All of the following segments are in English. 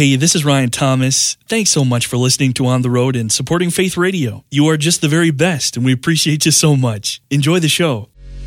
Hey, this is Ryan Thomas. Thanks so much for listening to On the Road and supporting Faith Radio. You are just the very best, and we appreciate you so much. Enjoy the show.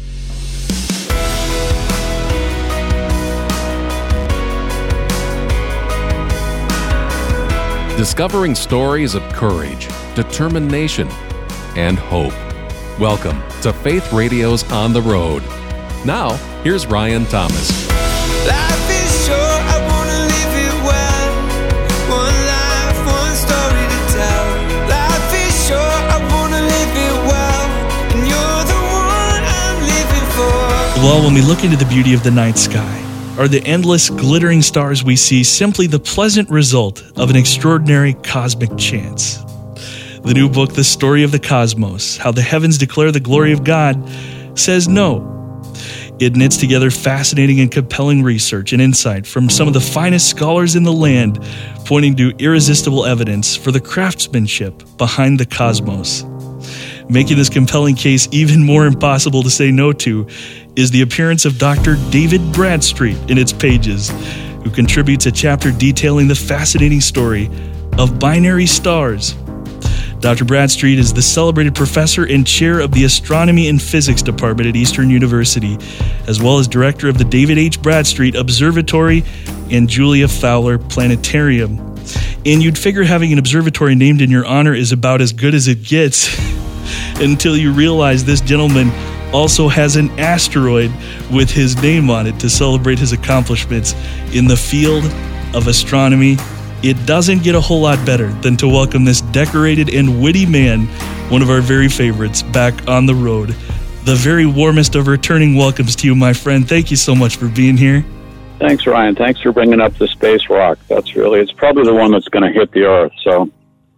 Discovering stories of courage, determination, and hope. Welcome to Faith Radio's On the Road. Now, here's Ryan Thomas. Life is short, I want to live it well. One life, one story to tell. Life is short, I want to live it well. And you're the one I'm living for. Well, when we look into the beauty of the night sky, are the endless glittering stars we see simply the pleasant result of an extraordinary cosmic chance? The new book, The Story of the Cosmos, How the Heavens Declare the Glory of God, says no. It knits together fascinating and compelling research and insight from some of the finest scholars in the land, pointing to irresistible evidence for the craftsmanship behind the cosmos. Making this compelling case even more impossible to say no to is the appearance of Dr. David Bradstreet in its pages, who contributes a chapter detailing the fascinating story of binary stars. Dr. Bradstreet is the celebrated professor and chair of the Astronomy and Physics Department at Eastern University, as well as director of the David H. Bradstreet Observatory and Julia Fowler Planetarium. And you'd figure having an observatory named in your honor is about as good as it gets until you realize this gentleman also has an asteroid with his name on it to celebrate his accomplishments in the field of astronomy. It doesn't get a whole lot better than to welcome this decorated and witty man, one of our very favorites, back on the road. The very warmest of returning welcomes to you, my friend. Thank you so much for being here. Thanks, Ryan. Thanks for bringing up the space rock. It's probably the one that's going to hit the Earth. So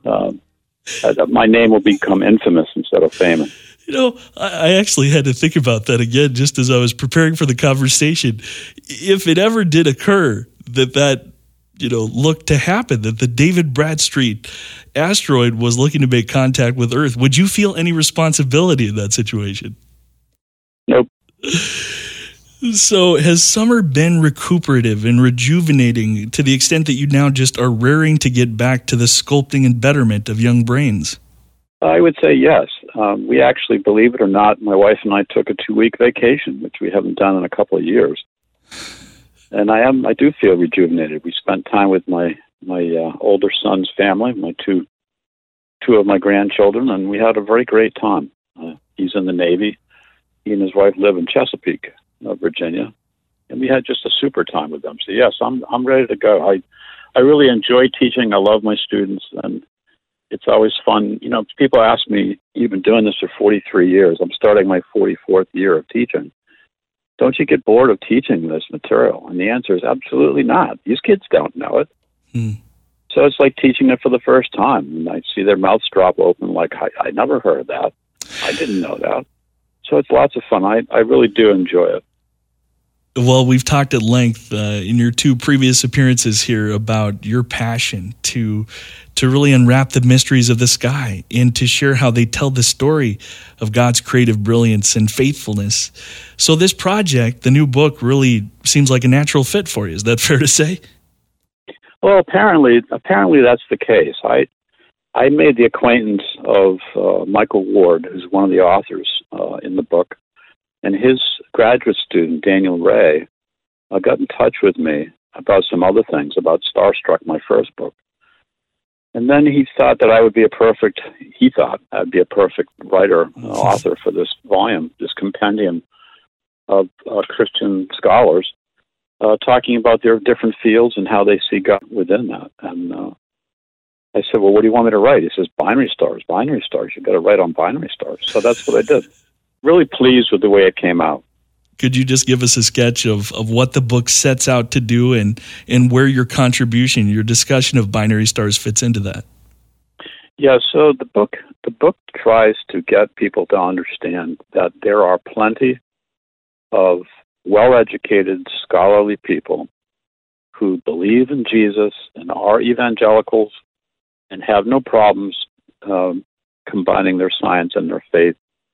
my name will become infamous instead of famous. You know, I actually had to think about that again just as I was preparing for the conversation. If it ever did occur that looked to happen, that the David Bradstreet asteroid was looking to make contact with Earth, would you feel any responsibility in that situation? Nope. So has summer been recuperative and rejuvenating to the extent that you now just are raring to get back to the sculpting and betterment of young brains? I would say yes. We actually, believe it or not, my wife and I took a 2-week vacation, which we haven't done in a couple of years. And I do feel rejuvenated. We spent time with my older son's family, my two of my grandchildren, and we had a very great time. He's in the Navy. He and his wife live in Chesapeake, Virginia, and we had just a super time with them. So yes, I'm ready to go. I really enjoy teaching. I love my students, and it's always fun. You know, people ask me, you've been doing this for 43 years. I'm starting my 44th year of teaching. Don't you get bored of teaching this material? And the answer is absolutely not. These kids don't know it. So it's like teaching it for the first time. And I see their mouths drop open like, I never heard of that. I didn't know that. So it's lots of fun. I really do enjoy it. Well, we've talked at length in your 2 previous appearances here about your passion to really unwrap the mysteries of the sky and to share how they tell the story of God's creative brilliance and faithfulness. So this project, the new book, really seems like a natural fit for you. Is that fair to say? Well, apparently that's the case. I made the acquaintance of Michael Ward, who's one of the authors in the book, and his graduate student, Daniel Ray, got in touch with me about some other things, about Starstruck, my first book. And then he thought that I'd be a perfect writer, author for this volume, this compendium of Christian scholars talking about their different fields and how they see God within that. And I said, well, what do you want me to write? He says, binary stars. You've got to write on binary stars. So that's what I did. Really pleased with the way it came out. Could you just give us a sketch of what the book sets out to do and where your contribution, your discussion of binary stars fits into that? Yeah, so the book tries to get people to understand that there are plenty of well-educated, scholarly people who believe in Jesus and are evangelicals and have no problems combining their science and their faith.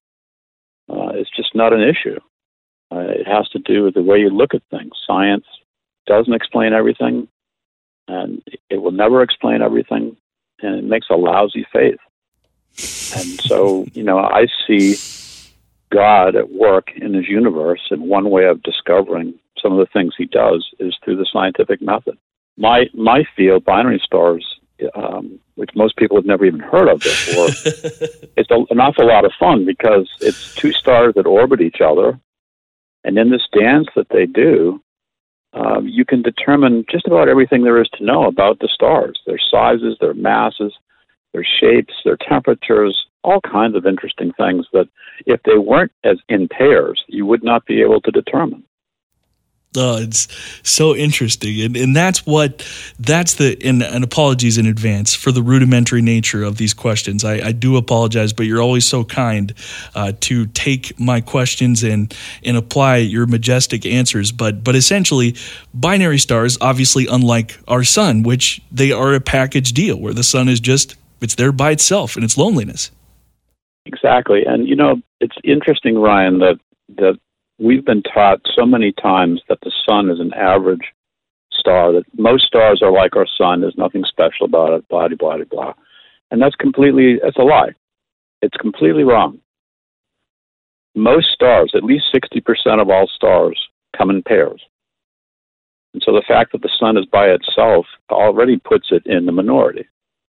It's just not an issue. It has to do with the way you look at things. Science doesn't explain everything. And it will never explain everything, and it makes a lousy faith. And so, I see God at work in his universe, and one way of discovering some of the things he does is through the scientific method. My field, binary stars, which most people have never even heard of before, it's an awful lot of fun because it's two stars that orbit each other, and in this dance that they do, you can determine just about everything there is to know about the stars, their sizes, their masses, their shapes, their temperatures, all kinds of interesting things that if they weren't as in pairs, you would not be able to determine. Oh, it's so interesting. And and apologies in advance for the rudimentary nature of these questions. I do apologize, but you're always so kind to take my questions and apply your majestic answers. But essentially, binary stars, obviously unlike our sun, which they are a package deal where the sun is it's there by itself in its loneliness. Exactly. And, it's interesting, Ryan, that we've been taught so many times that the sun is an average star, that most stars are like our sun, there's nothing special about it, blah, blah, blah, blah. And that's a lie. It's completely wrong. Most stars, at least 60% of all stars, come in pairs. And so the fact that the sun is by itself already puts it in the minority.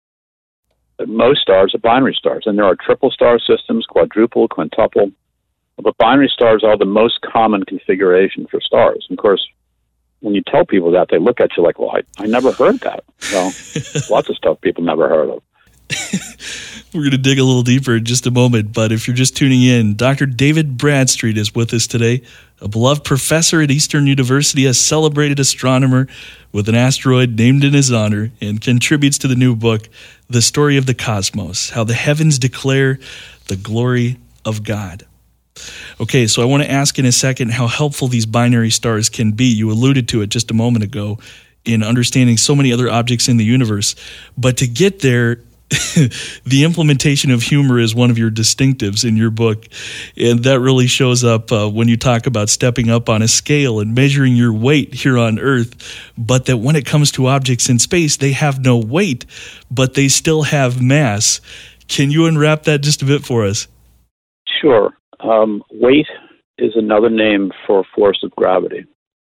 But most stars are binary stars, and there are triple star systems, quadruple, quintuple. But binary stars are the most common configuration for stars. And of course, when you tell people that, they look at you like, well, I never heard that. Well, lots of stuff people never heard of. We're going to dig a little deeper in just a moment, but if you're just tuning in, Dr. David Bradstreet is with us today, a beloved professor at Eastern University, a celebrated astronomer with an asteroid named in his honor, and contributes to the new book, The Story of the Cosmos, How the Heavens Declare the Glory of God. Okay, so I want to ask in a second how helpful these binary stars can be. You alluded to it just a moment ago in understanding so many other objects in the universe. But to get there, the implementation of humor is one of your distinctives in your book. And that really shows up when you talk about stepping up on a scale and measuring your weight here on Earth. But that when it comes to objects in space, they have no weight, but they still have mass. Can you unwrap that just a bit for us? Sure. Weight is another name for force of gravity.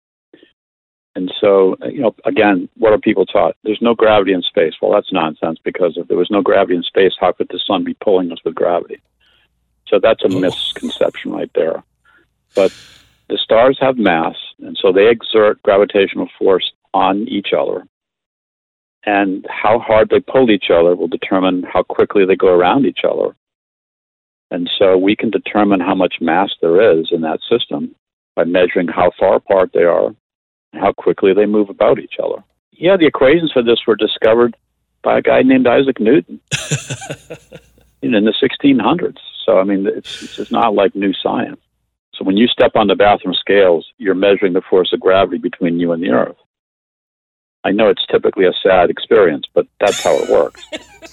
And so, again, what are people taught? There's no gravity in space. Well, that's nonsense, because if there was no gravity in space, how could the sun be pulling us with gravity? So that's a misconception right there. But the stars have mass, and so they exert gravitational force on each other. And how hard they pull each other will determine how quickly they go around each other. And so we can determine how much mass there is in that system by measuring how far apart they are and how quickly they move about each other. Yeah, the equations for this were discovered by a guy named Isaac Newton in the 1600s. So, it's just not like new science. So when you step on the bathroom scales, you're measuring the force of gravity between you and the Earth. I know it's typically a sad experience, but that's how it works.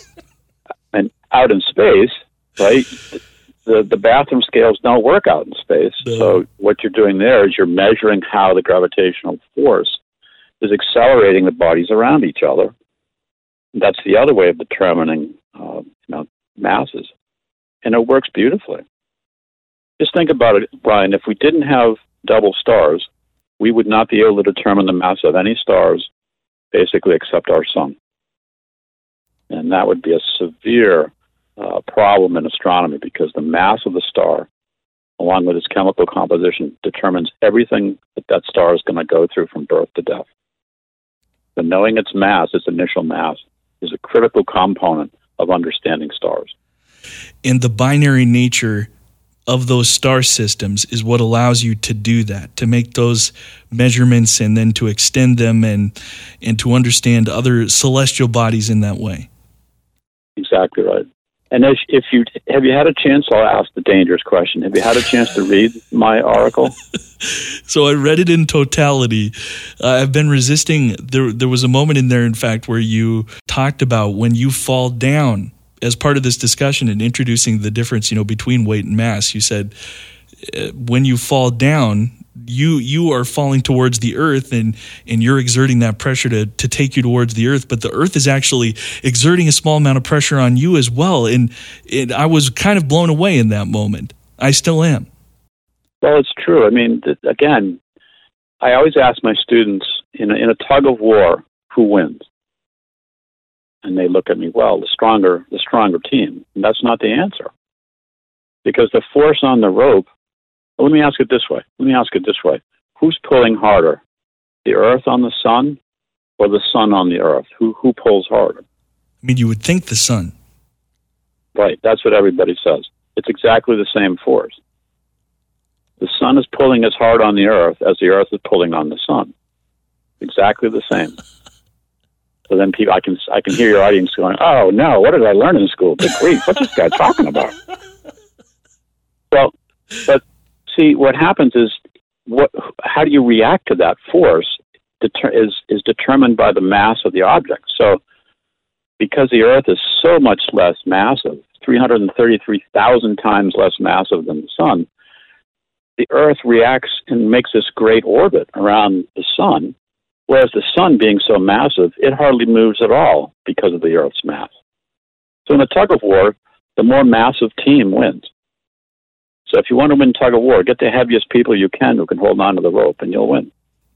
And out in space, right, the bathroom scales don't work out in space. No. So what you're doing there is you're measuring how the gravitational force is accelerating the bodies around each other. That's the other way of determining masses. And it works beautifully. Just think about it, Brian. If we didn't have double stars, we would not be able to determine the mass of any stars, basically, except our sun. And that would be a severe problem in astronomy, because the mass of the star, along with its chemical composition, determines everything that star is going to go through from birth to death. So knowing its mass, its initial mass, is a critical component of understanding stars. And the binary nature of those star systems is what allows you to do that, to make those measurements and then to extend them and to understand other celestial bodies in that way. Exactly right. And have you had a chance, I'll ask the dangerous question, have you had a chance to read my article? So I read it in totality. I've been resisting. There was a moment in there, in fact, where you talked about when you fall down as part of this discussion and introducing the difference, between weight and mass. You said when you fall down, you are falling towards the earth, and you're exerting that pressure to take you towards the earth, but the earth is actually exerting a small amount of pressure on you as well. And I was kind of blown away in that moment. I still am. Well, it's true. I mean, again, I always ask my students, in a tug of war, who wins? And they look at me, well, the stronger team. And that's not the answer. Because the force on the rope, well, let me ask it this way. Who's pulling harder? The earth on the sun or the sun on the earth? Who pulls harder? I mean, you would think the sun. Right, that's what everybody says. It's exactly the same force. The sun is pulling as hard on the earth as the earth is pulling on the sun. Exactly the same. So then people, I can hear your audience going, oh no, what did I learn in school? Good grief, what's this guy talking about? Well, but see, what happens is, how do you react to that force is determined by the mass of the object. So because the earth is so much less massive, 333,000 times less massive than the sun, the earth reacts and makes this great orbit around the sun, whereas the sun being so massive, it hardly moves at all because of the earth's mass. So in a tug of war, the more massive team wins. So if you want to win tug of war, get the heaviest people you can who can hold on to the rope, and you'll win.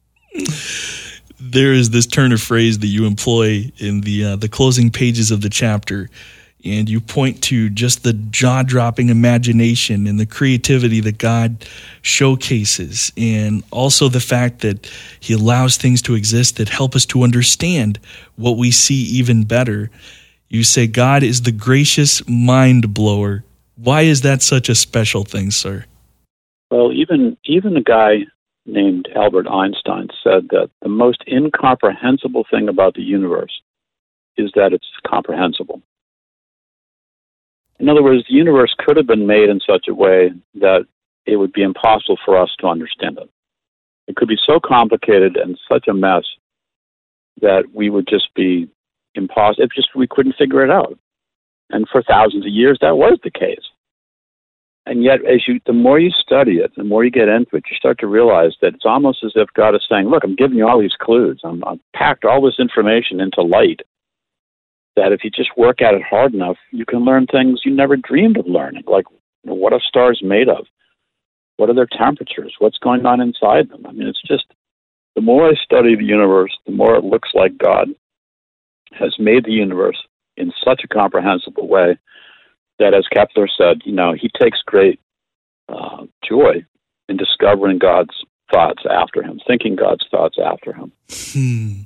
There is this turn of phrase that you employ in the closing pages of the chapter, and you point to just the jaw-dropping imagination and the creativity that God showcases, and also the fact that he allows things to exist that help us to understand what we see even better. You say God is the gracious mind-blower. Why is that such a special thing, sir? Well, even a guy named Albert Einstein said that the most incomprehensible thing about the universe is that it's comprehensible. In other words, the universe could have been made in such a way that it would be impossible for us to understand it. It could be so complicated and such a mess that we would just be impossible. We couldn't figure it out. And for thousands of years, that was the case. And yet, the more you study it, the more you get into it, you start to realize that it's almost as if God is saying, look, I'm giving you all these clues. I've packed all this information into light, that if you just work at it hard enough, you can learn things you never dreamed of learning, like what are stars made of? What are their temperatures? What's going on inside them? I mean, it's just, the more I study the universe, the more it looks like God has made the universe in such a comprehensible way that, as Kepler said, he takes great joy in discovering God's thoughts after him, thinking God's thoughts after him.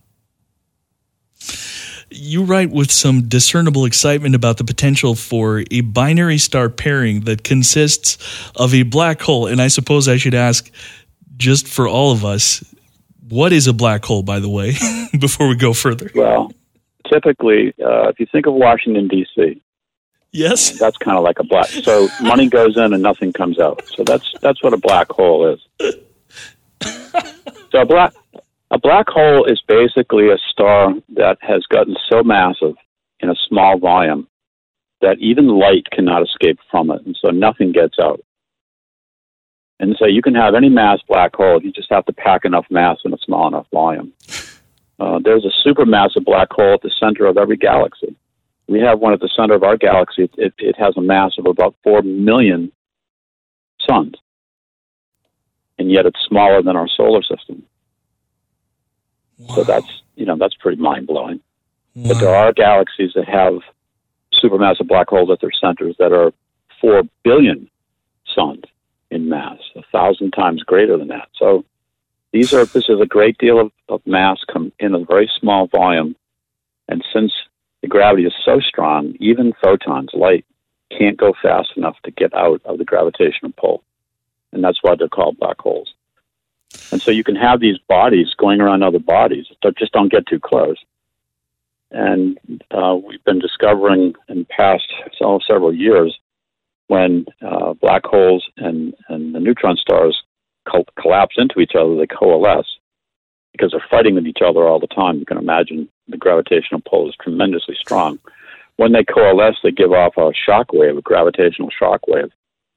You write with some discernible excitement about the potential for a binary star pairing that consists of a black hole. And I suppose I should ask, just for all of us, what is a black hole, by the way, before we go further? Well, typically, if you think of Washington, D.C., yes, that's kind of like a black. So money goes in and nothing comes out. So that's what a black hole is. So a black hole is basically a star that has gotten so massive in a small volume that even light cannot escape from it, and so nothing gets out. And so you can have any mass black hole, you just have to pack enough mass in a small enough volume. There's a supermassive black hole at the center of every galaxy. We have one at the center of our galaxy. It has a mass of about 4 million suns, and yet it's smaller than our solar system. Wow. So that's pretty mind-blowing. Wow. But there are galaxies that have supermassive black holes at their centers that are 4 billion suns in mass, 1,000 times greater than that. So this is a great deal of mass come in a very small volume, and since the gravity is so strong, even photons, light, can't go fast enough to get out of the gravitational pull. And that's why they're called black holes. And so you can have these bodies going around other bodies that just don't get too close. And we've been discovering in the past several years when black holes and the neutron stars collapse into each other, they coalesce because they're fighting with each other all the time. You can imagine the gravitational pull is tremendously strong. When they coalesce, they give off a shock wave, a gravitational shock wave.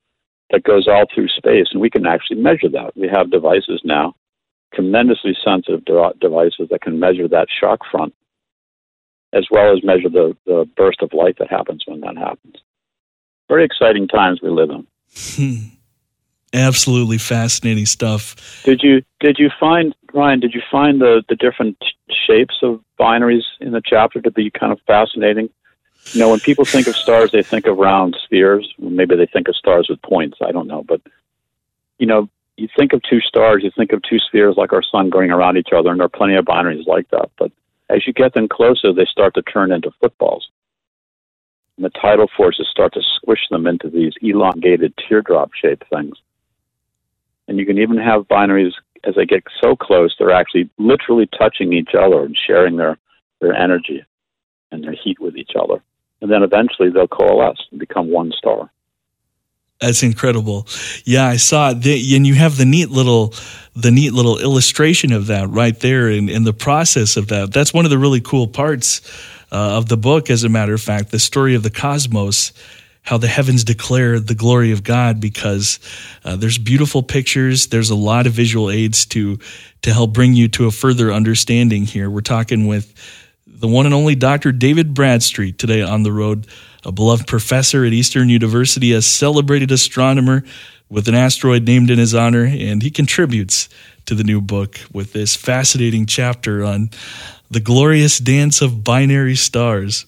that goes all through space, and we can actually measure that. We have devices now, tremendously sensitive devices that can measure that shock front, as well as measure the burst of light that happens when that happens. Very exciting times we live in. Absolutely fascinating stuff. Did you find, Ryan, the different shapes of binaries in the chapter to be kind of fascinating? You know, when people think of stars, they think of round spheres. Maybe they think of stars with points. I don't know. But, you know, you think of two stars, you think of two spheres like our sun going around each other, and there are plenty of binaries like that. But as you get them closer, they start to turn into footballs. And the tidal forces start to squish them into these elongated teardrop-shaped things. And you can even have binaries, as they get so close, they're actually literally touching each other and sharing their energy and their heat with each other. And then eventually they'll coalesce and become one star. That's incredible. Yeah, I saw it. And you have the neat little illustration of that right there in the process of that. That's one of the really cool parts of the book, as a matter of fact, the story of the cosmos, how the heavens declare the glory of God, because there's beautiful pictures. There's a lot of visual aids to help bring you to a further understanding here. We're talking with the one and only Dr. David Bradstreet today on the road, a beloved professor at Eastern University, a celebrated astronomer with an asteroid named in his honor, and he contributes to the new book with this fascinating chapter on the glorious dance of binary stars.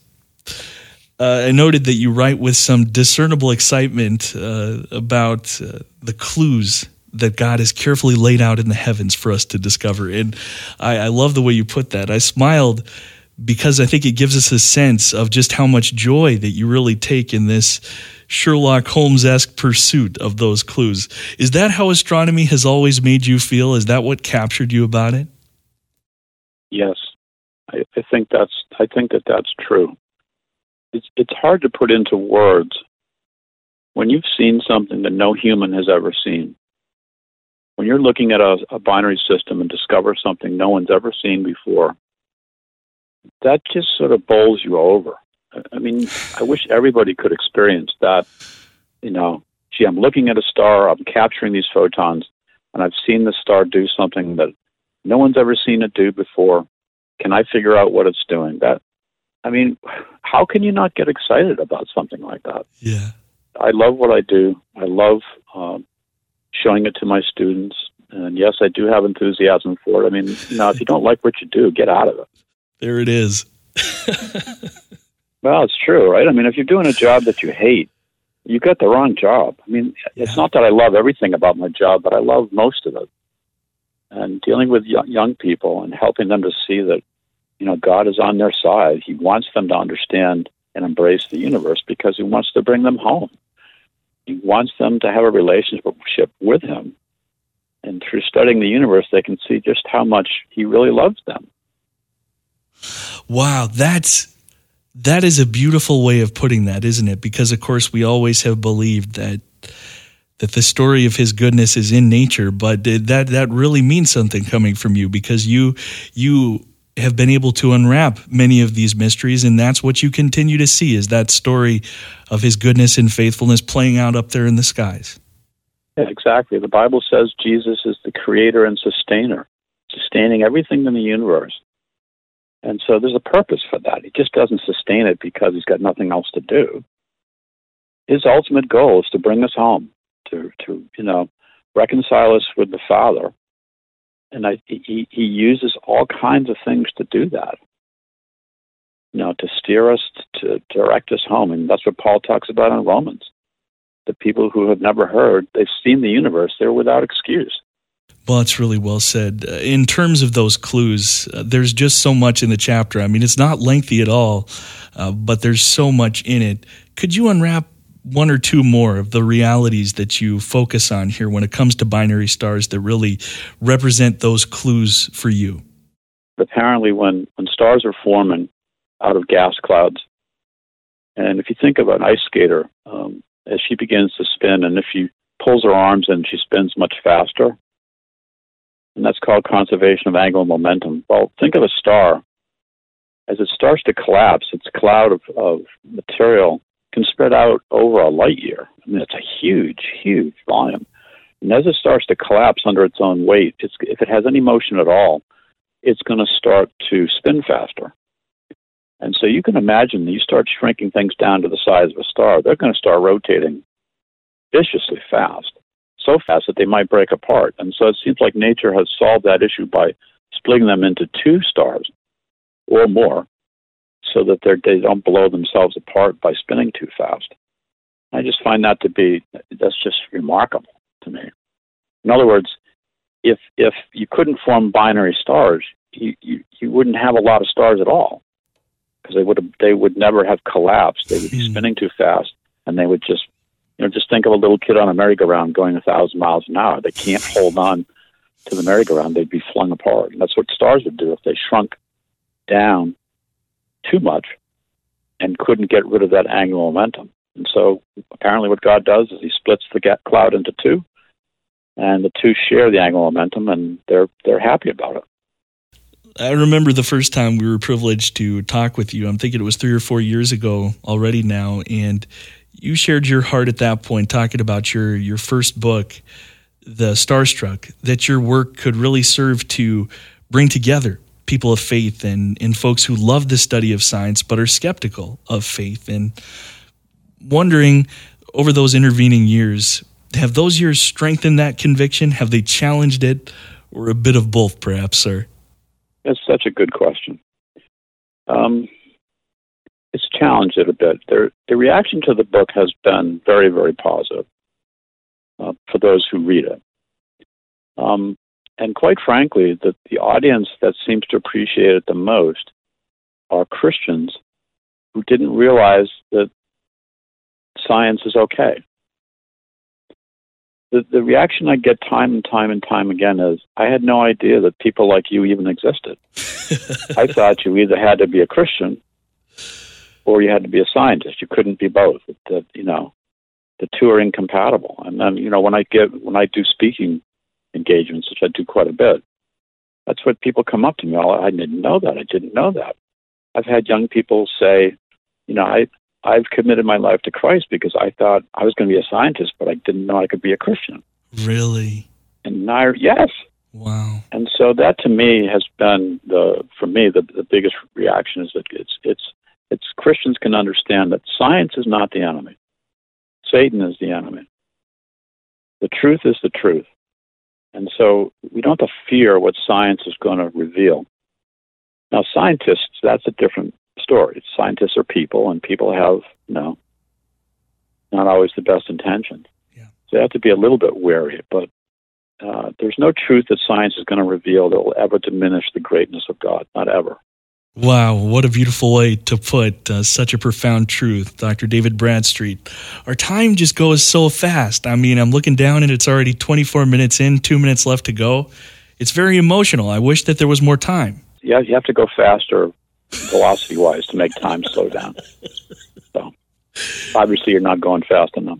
I noted that you write with some discernible excitement about the clues that God has carefully laid out in the heavens for us to discover. And I love the way you put that. I smiled because I think it gives us a sense of just how much joy that you really take in this Sherlock Holmes-esque pursuit of those clues. Is that how astronomy has always made you feel? Is that what captured you about it? Yes, I think that's true. It's hard to put into words when you've seen something that no human has ever seen. When you're looking at a binary system and discover something no one's ever seen before, that just sort of bowls you over. I mean, I wish everybody could experience that. You know, gee, I'm looking at a star, I'm capturing these photons, and I've seen the star do something that no one's ever seen it do before. Can I figure out what it's doing? I mean, how can you not get excited about something like that? Yeah. I love what I do. I love showing it to my students. And yes, I do have enthusiasm for it. I mean, you know, if you don't like what you do, get out of it. There it is. Well, it's true, right? I mean, if you're doing a job that you hate, you got the wrong job. I mean, it's not that I love everything about my job, but I love most of it. And dealing with young people and helping them to see that, you know, God is on their side. He wants them to understand and embrace the universe because he wants to bring them home. He wants them to have a relationship with him. And through studying the universe, they can see just how much he really loves them. Wow, that is a beautiful way of putting that, isn't it? Because, of course, we always have believed that the story of his goodness is in nature, but that really means something coming from you, because you have been able to unwrap many of these mysteries, and that's what you continue to see, is that story of his goodness and faithfulness playing out up there in the skies. Yeah, exactly. The Bible says Jesus is the creator and sustainer, sustaining everything in the universe. And so there's a purpose for that. He just doesn't sustain it because he's got nothing else to do. His ultimate goal is to bring us home, to reconcile us with the Father. And he uses all kinds of things to do that, to steer us, to direct us home. And that's what Paul talks about in Romans. The people who have never heard, they've seen the universe, they're without excuse. Well, it's really well said. In terms of those clues, there's just so much in the chapter. I mean, it's not lengthy at all, but there's so much in it. Could you unwrap one or two more of the realities that you focus on here when it comes to binary stars that really represent those clues for you? Apparently, when stars are forming out of gas clouds, and if you think of an ice skater, as she begins to spin, and if she pulls her arms in, she spins much faster, and that's called conservation of angular momentum. Well, think of a star. As it starts to collapse, its cloud of material can spread out over a light year. I mean, it's a huge, huge volume. And as it starts to collapse under its own weight, if it has any motion at all, it's going to start to spin faster. And so you can imagine that you start shrinking things down to the size of a star, they're going to start rotating viciously fast, so fast that they might break apart. And so it seems like nature has solved that issue by splitting them into two stars or more so that they don't blow themselves apart by spinning too fast. I just find that's just remarkable to me. In other words, if you couldn't form binary stars, you wouldn't have a lot of stars at all, because they would never have collapsed. They would be spinning too fast, and they would just think of a little kid on a merry-go-round going 1,000 miles an hour. They can't hold on to the merry-go-round; they'd be flung apart. And that's what stars would do if they shrunk down too much and couldn't get rid of that angular momentum. And so apparently what God does is he splits the cloud into two, and the two share the angular momentum, and they're happy about it. I remember the first time we were privileged to talk with you. I'm thinking it was 3 or 4 years ago already now, and you shared your heart at that point, talking about your first book, The Starstruck, that your work could really serve to bring together people of faith and folks who love the study of science but are skeptical of faith. And wondering, over those intervening years, have those years strengthened that conviction? Have they challenged it? Or a bit of both, perhaps, sir? That's such a good question. It's challenged it a bit. The reaction to the book has been very, very positive for those who read it. And quite frankly, the audience that seems to appreciate it the most are Christians who didn't realize that science is okay. The reaction I get time and time again is, I had no idea that people like you even existed. I thought you either had to be a Christian or you had to be a scientist. You couldn't be both. The two are incompatible. And then, when I do speaking engagements, which I do quite a bit, that's what people come up to me. I didn't know that. I didn't know that. I've had young people say, I've committed my life to Christ because I thought I was going to be a scientist, but I didn't know I could be a Christian. Really? And now, yes. Wow. And so that to me has been the biggest reaction is that it's Christians can understand that science is not the enemy. Satan is the enemy. The truth is the truth. And so we don't have to fear what science is going to reveal. Now, scientists, that's a different story. Scientists are people, and people have, not always the best intentions. Yeah. So you have to be a little bit wary, but there's no truth that science is going to reveal that will ever diminish the greatness of God, not ever. Wow, what a beautiful way to put such a profound truth, Dr. David Bradstreet. Our time just goes so fast. I mean, I'm looking down and it's already 24 minutes in, 2 minutes left to go. It's very emotional. I wish that there was more time. Yeah, you have to go faster velocity-wise to make time slow down. So obviously you're not going fast enough.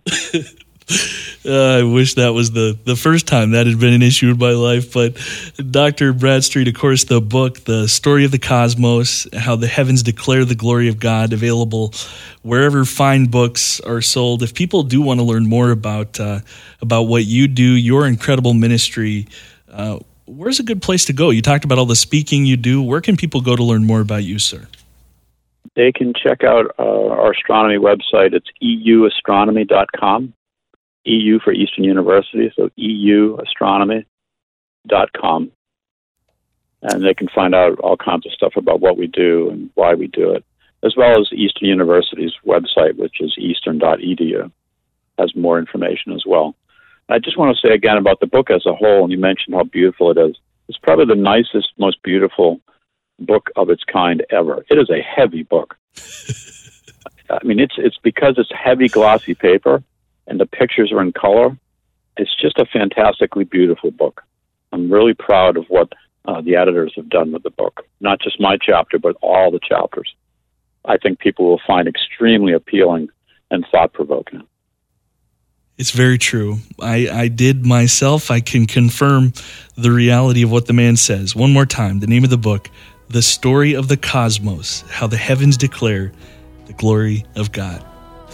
I wish that was the first time that had been an issue in my life. But Dr. Bradstreet, of course, the book, The Story of the Cosmos, How the Heavens Declare the Glory of God, available wherever fine books are sold. If people do want to learn more about what you do, your incredible ministry, where's a good place to go? You talked about all the speaking you do. Where can people go to learn more about you, sir? They can check out our astronomy website. It's euastronomy.com. EU for Eastern University, so euastronomy.com. And they can find out all kinds of stuff about what we do and why we do it, as well as Eastern University's website, which is eastern.edu, has more information as well. I just want to say again about the book as a whole, and you mentioned how beautiful it is. It's probably the nicest, most beautiful book of its kind ever. It is a heavy book. I mean, it's because it's heavy, glossy paper, and the pictures are in color. It's just a fantastically beautiful book. I'm really proud of what the editors have done with the book. Not just my chapter, but all the chapters. I think people will find extremely appealing and thought-provoking. It's very true. I did myself. I can confirm the reality of what the man says. One more time, the name of the book, The Story of the Cosmos, How the Heavens Declare the Glory of God.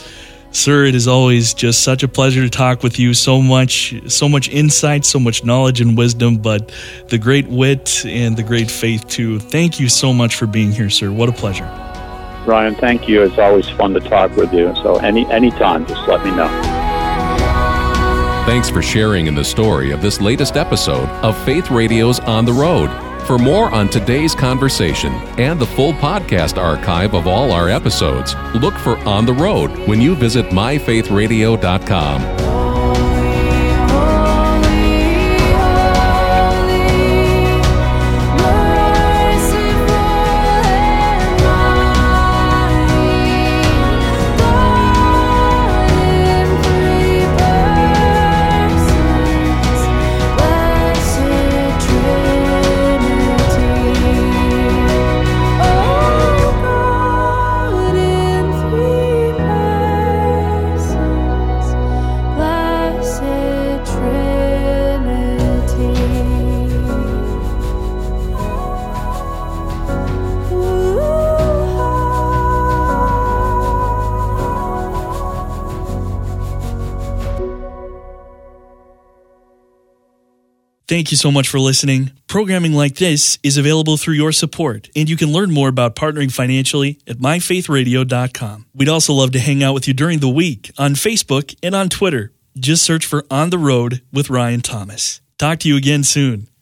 Sir, it is always just such a pleasure to talk with you. So much insight, so much knowledge and wisdom, but the great wit and the great faith too. Thank you so much for being here, sir. What a pleasure. Ryan, thank you. It's always fun to talk with you. So anytime, just let me know. Thanks for sharing in the story of this latest episode of Faith Radio's On the Road. For more on today's conversation and the full podcast archive of all our episodes, look for On the Road when you visit myfaithradio.com. Thank you so much for listening. Programming like this is available through your support, and you can learn more about partnering financially at myfaithradio.com. We'd also love to hang out with you during the week on Facebook and on Twitter. Just search for On the Road with Ryan Thomas. Talk to you again soon.